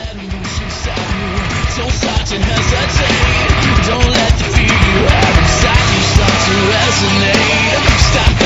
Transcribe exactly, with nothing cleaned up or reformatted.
Don't start to hesitate. Don't let the fear you have inside you start to resonate. Stop